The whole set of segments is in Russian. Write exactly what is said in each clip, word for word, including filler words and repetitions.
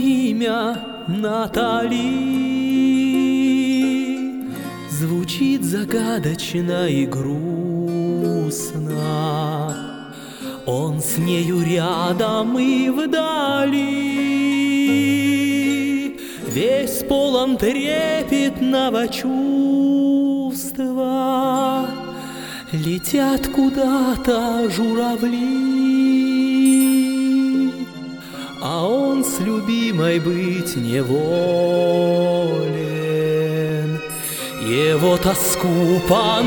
имя Натали звучит загадочно и грустно. Он с нею рядом и вдали, весь полон трепетного чувства. Летят куда-то журавли, а он с любимой быть не волен. Его тоску по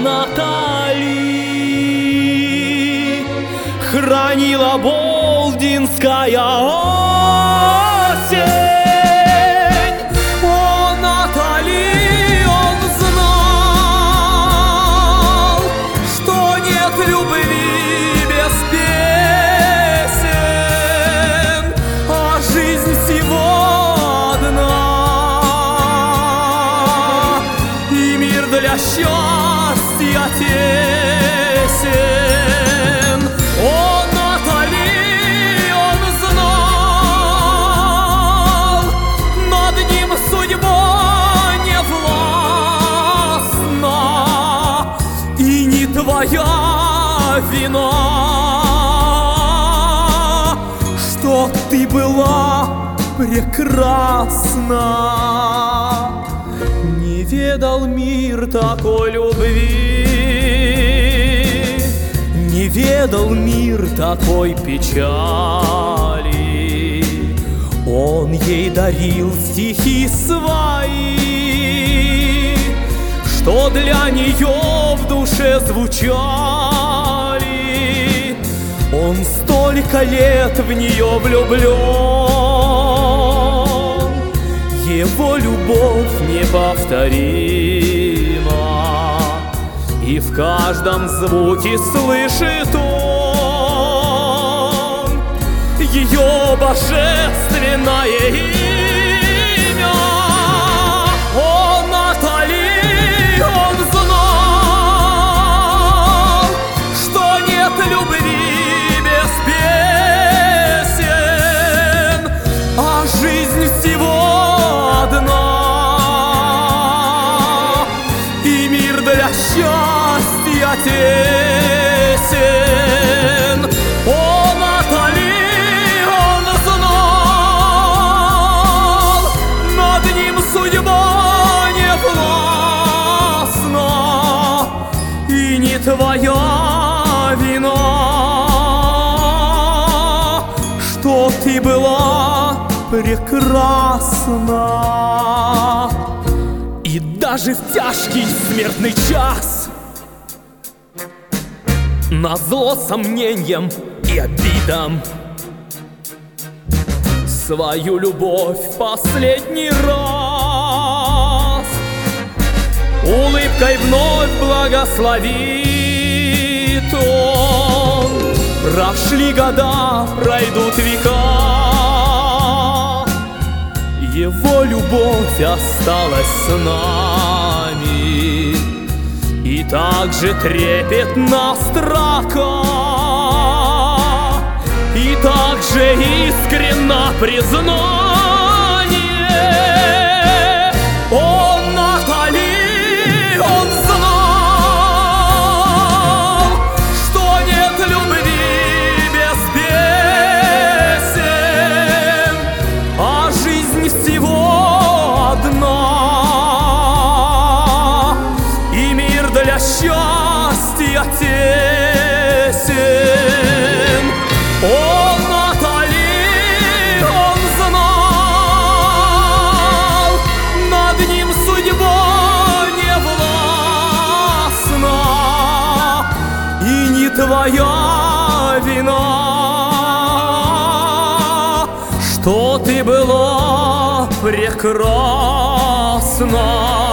Натали хранила болдинская осень. О, Натали, он знал, что нет любви без песен, а жизнь всего одна, и мир для счастья тесен. О, Натали, он знал, над ним судьба не властна, и не твоя вина, что ты была прекрасна. Не ведал мир такой любви, не ведал мир такой печали. Он ей дарил стихи свои, что для нее в душе звучали. Он столько лет в нее влюблен, его любовь неповторима, и в каждом звуке слышит он ее божественное имя. О, Натали, он знал, что нет любви без песен, а жизнь всего одна, и мир для счастья тесен. О, Натали, он знал, над ним судьба не властна, и не твоя вина, что ты была прекрасна. И даже в тяжкий смертный час, назло сомнениям и обидам, свою любовь в последний раз улыбкой вновь благословит он. Прошли года, пройдут века, его любовь осталась с нами, и так же трепетна строка, и так же искренно признание. О, Натали, он знал, что нет любви без песен, а жизнь всего одна, и мир для счастья тесен. О, Натали, он знал, над ним судьба не властна, и не твоя вина, что ты была прекрасна.